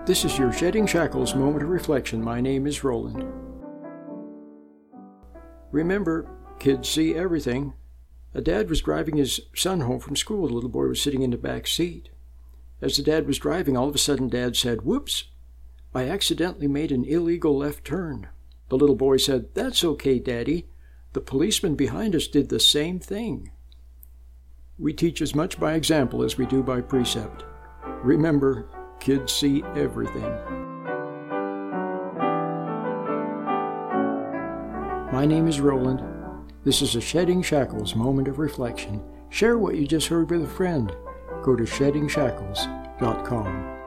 This is your Shedding Shackles moment of reflection. My name is Roland. Remember, kids see everything. A dad was driving his son home from school. The little boy was sitting in the back seat. As the dad was driving, all of a sudden Dad said, "Whoops, I accidentally made an illegal left turn." The little boy said, "That's okay, Daddy. The policeman behind us did the same thing." We teach as much by example as we do by precept. Remember, kids see everything. My name is Roland. This is a Shedding Shackles moment of reflection. Share what you just heard with a friend. Go to sheddingshackles.com.